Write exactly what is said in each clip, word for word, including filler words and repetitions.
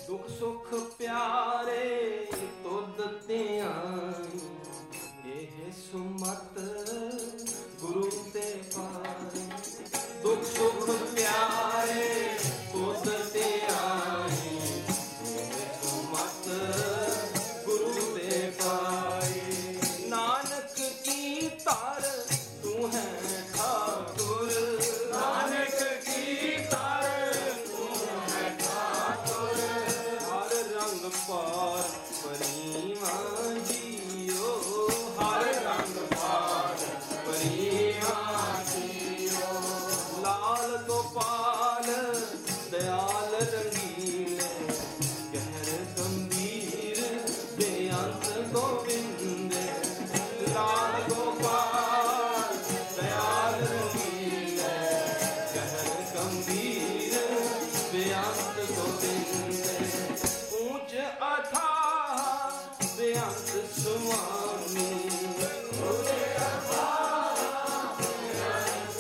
दुख सुख प्यारे तुद ते आई, एह सुमत गुरु ते पाए। दुख सुख प्यारे तुद ते आई, एह सुमत गुरु ते पाए। नानक की तार तू है ठाकुर, नानक की तार तू है ठाकुर। हर रंग पार परीवा जियो, हर रंग पार परीवा जियो। लाल गोपाल दयाल रंगीले, गहर गंभीर बेअंत गोविंद। लाल गोपाल दयाल रंगीले, गहर गंभीर बेअंत गोविंद। ऊंच अथाह बेअंत स्वामी, ऊंच अथाह बेअंत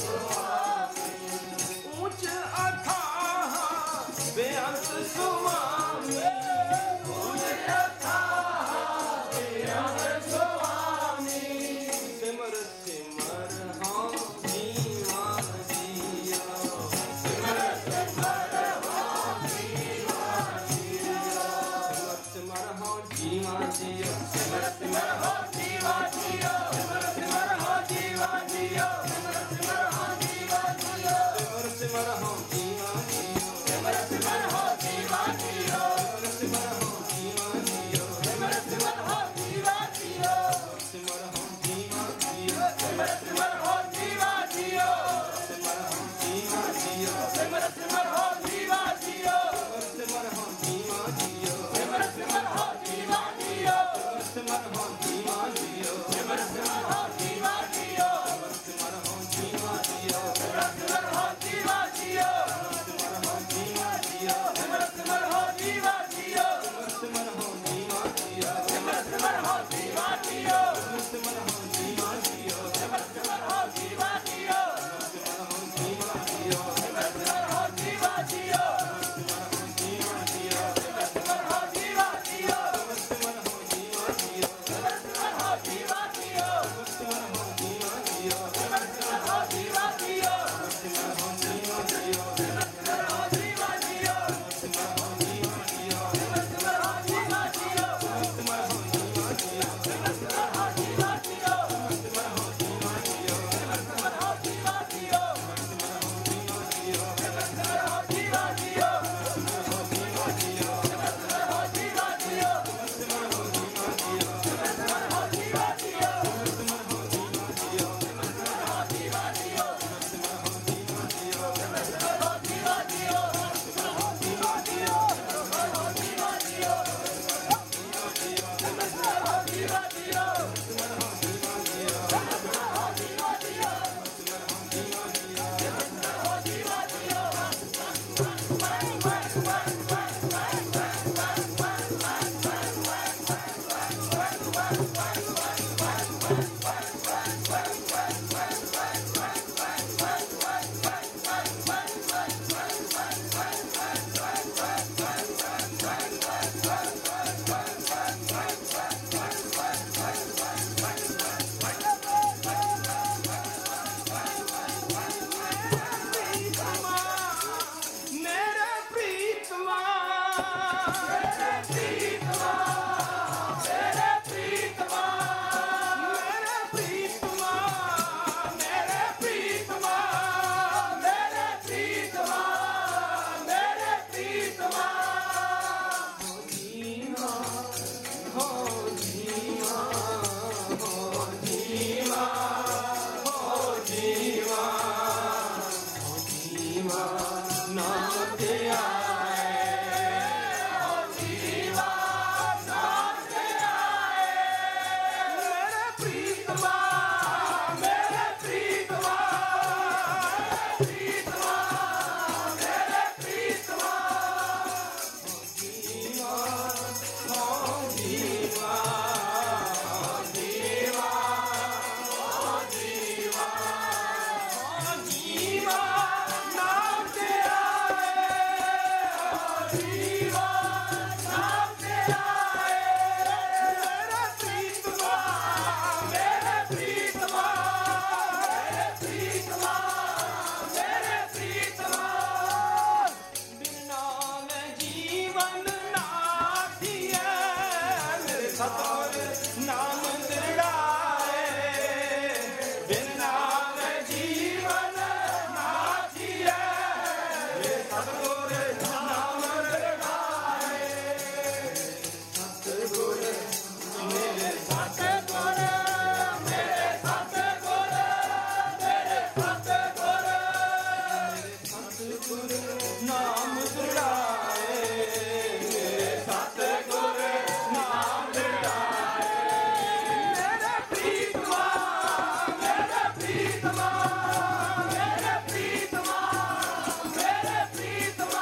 स्वामी, ऊंच अथाह बेअंत स्वामी। सिमर सिमर हाँ जीवा जिया, सिमर सिमर हाँ जीवा जिया। सिमर हाँ जीवा जिया, सिमर सिमर हाँ जीवा जिया, सिमर सिमर हाँ जीवा जिया, सिमर सिमर हाँ जीवा जिया। सिमर सिमर हाँ जीवा जिया, सिमर सिमर हाँ जीवा जिया, सिमर हाँ जीवा जिया, सिमर सिमर हाँ जीवा जिया। सिमर हाँ जीवा जिया, सिमर सिमर हाँ जीवा जिया, सिमर हाँ जीवा जिया, सिमर सिमर हाँ जीवा जिया, सिमर हाँ जीवा जिया, सिमर सिमर हाँ जीवा जिया, सिमर हाँ जीवा जिया, सिमर सिमर हाँ जीवा जिया, सिमर हाँ जीवा जिया, सिमर सिमर हाँ जीवा जिया, सिमर हाँ जीवा जिया, सिमर सिमर हाँ जीवा जिया, सिमर हाँ जीवा जिया, सिमर सिमर हाँ जीवा जिया, सिमर हाँ जीवा जिया, सिमर सिमर हाँ जीवा जिया, सिमर हाँ जीवा जिया, सिमर सिमर हाँ जीवा जिया, सिमर हाँ जीवा जिया, सिमर सिमर हाँ जीवा जिया, सिमर हाँ जीवा जिया, सिमर सिमर हाँ जीवा जिया, सिमर हाँ जीवा जिया, सिमर सिमर हाँ जीवा जिया, सिमर हाँ जीवा जिया, सिमर सिमर हाँ जीवा जिया, सिमर हाँ जीवा जिया, सिमर सिमर हाँ जीवा जिया, सिमर हाँ जीवा जिया, सिमर सिमर हाँ जीवा जिया, सिमर हाँ जीवा जिया, सिमर सिमर हाँ जीवा जिया, सिमर हाँ जीवा जिया, सिमर सिमर हाँ जीवा जिया, सिमर हाँ जीवा जिया, सिमर सिमर हाँ जीवा जिया, सिमर हाँ जीवा जिया, सिमर सिमर हाँ जीवा जिया, सिमर हाँ जीवा जिया, सिमर सिमर हाँ जीवा जिया, सिमर हाँ जीवा जिया, सिमर सिमर हाँ जीवा जिया, सिमर हाँ जीवा जिया, सिमर हाँ जीवा जिया, सिमर सिमर हाँ जीवा जिया, सिमर हाँ जीवा जिया, सिमर सिमर हाँ जीवा जिया, सिमर हाँ जीवा जिया, सिमर सिमर हाँ जीवा जिया। मेरे प्रीतमा, मेरे प्रीतमा, मेरे प्रीतमा, मेरे प्रीतमा, मेरे प्रीतमा, मेरे प्रीतमा, मेरे प्रीतमा। हो जीवा, हो जीवा, हो जीवा, हो जीवा, नाम ते आए, हो जीवा, नाम सतगुर नाम दृढ़ाए बिन नाम जीवन नाथिए सतगुर नाम दृढ़ाए सतगुर मेरे सतगुर मेरे सतगुर मेरे सतगुर सतगुर नाम दृढ़ाए सतगुर नाम दृढ़ाए मेरे प्रीतमा मेरे प्रीतमा मेरे प्रीतमा मेरे प्रीतमा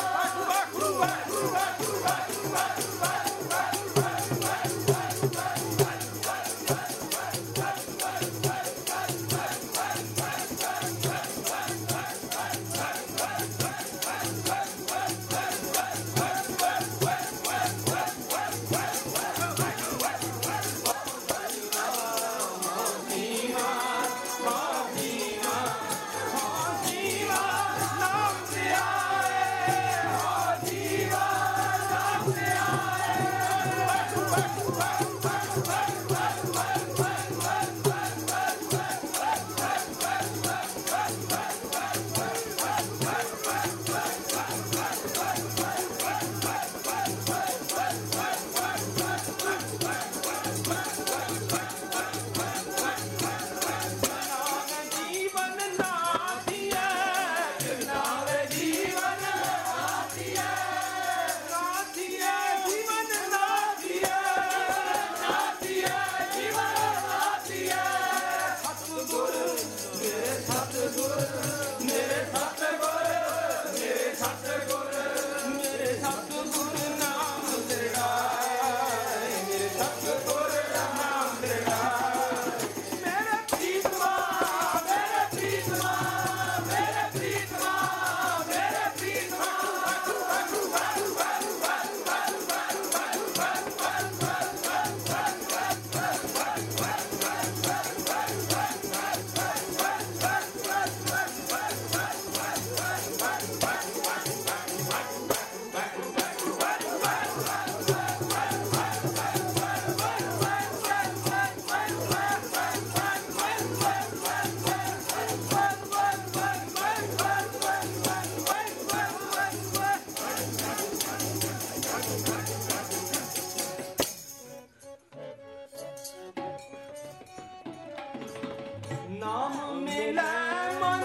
नाम मिले मन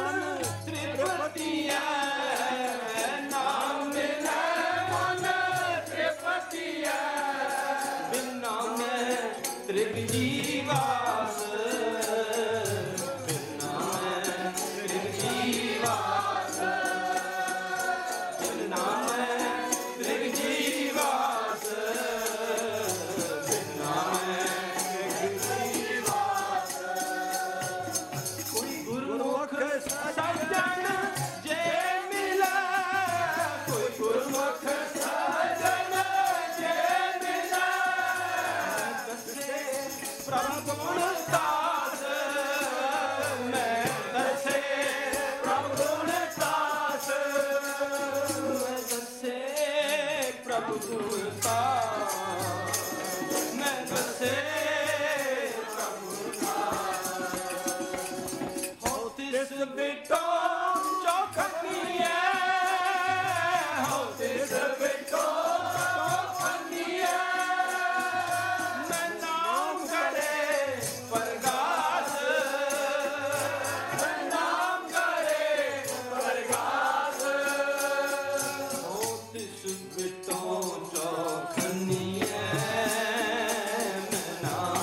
त्रिपतिया नाम मिले मन त्रिपतिया बिन नाम त्रिजीवास बिन नाम त्रिजीवास बिन नाम त्रिजीवास बिन नाम गुरुमुख सज्जन जे मिला कोई गुरुमुख सज्जन जे मिला दसे प्रभु गुण दास मैं दसे प्रभु गुण दास मैं दसे प्रभु गुण दास मैं दसे This बिटो चौखनिया हो this बिटो चौखनिया मैं नाम करे परगास मैं नाम करे परगास हो this बिटो चौखनिया मैं नाम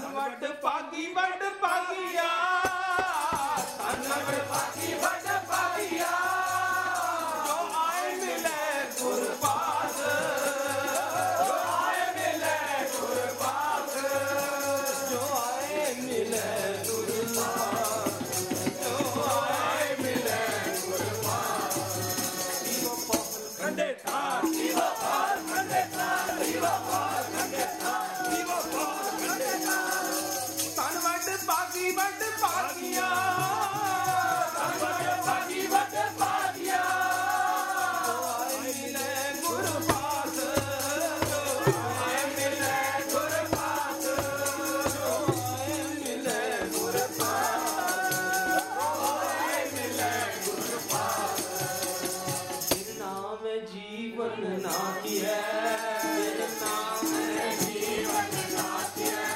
ਵੱਡ ਭਾਗੀ ਵੱਡ ਭਾਗੀਆ ਧਨ ਵੱਡ ਭਾਗੀ ਵੱਡ ਭਾਗੀਆ ਜੋ ਆਏ ਮਿਲੇ ਗੁਰ ਪਾਸ ਜੋ ਆਏ ਮਿਲੇ ਗੁਰ ਪਾਸ ਜੋ ਆਏ ਮਿਲੇ ਗੁਰ ਪਾਸ ਜੋ ਆਏ ਮਿਲੇ ਗੁਰ ਪਾਸ ਜੀਵੋ ਪਾਲ ਖੰਡੇ ਥਾਰ ਜੀਵੋ ਪਾਲ ਖੰਡੇ ਥਾਰ ਜੀਵੋ ਪਾਲ ਖੰਡੇ ਥਾਰ ਜੀਵੋ ਪਾਲ ਖੰਡੇ ਥਾਰ ਧਨ ਵੱਡ ਭਾਗੀ ਵੱਡ ਭਾਗੀਆ ਧਨ ਵੱਡ ਭਾਗੀ ਵੱਡ ਭਾਗੀਆ ਜੋ ਆਏ ਮਿਲੇ ਗੁਰ ਪਾਸ ਜੋ ਆਏ ਮਿਲੇ ਗੁਰ ਪਾਸ ਜੋ ਆਏ ਮਿਲੇ ਗੁਰ ਪਾਸ ਜੋ ਆਏ ਮਿਲੇ ਗੁਰ ਪਾਸ ਜਿਨ ਨਾਮ ਜੀਵਨ ਨਾਤੀ ਹੈ ਜਿਨ ਨਾਮ ਜੀਵਨ ਨਾਤੀ ਹੈ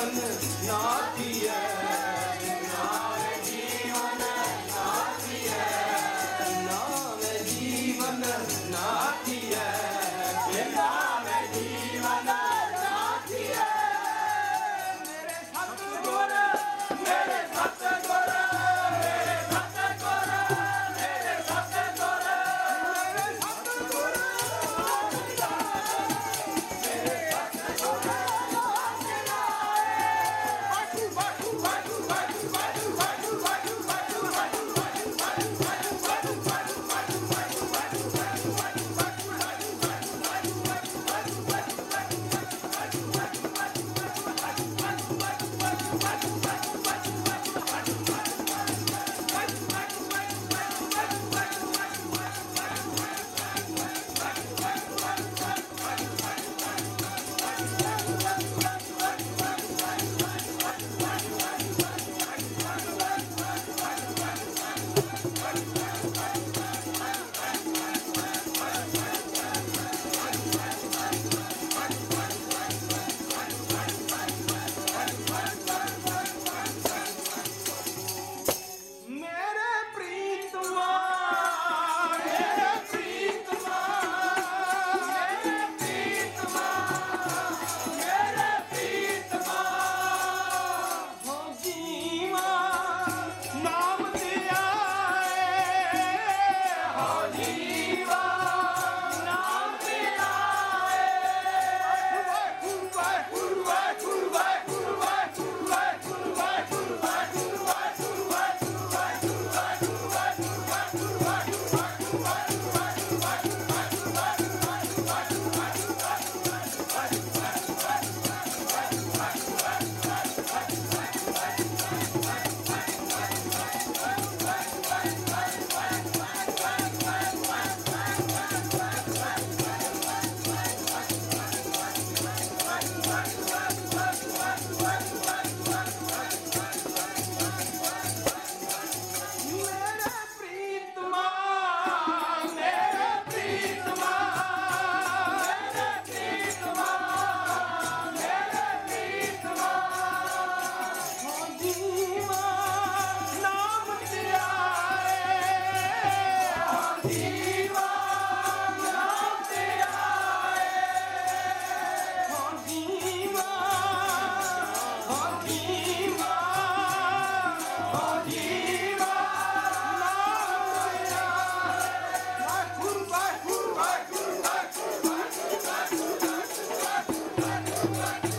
जीवन नाथिए नाम जीवन नाथिए नाम जीवन नाथिए नाम जीवन नाथिए मेरे सतगुर मेरे सतगुर मेरे सतगुर मेरे सतगुर मेरे सतगुर Bye.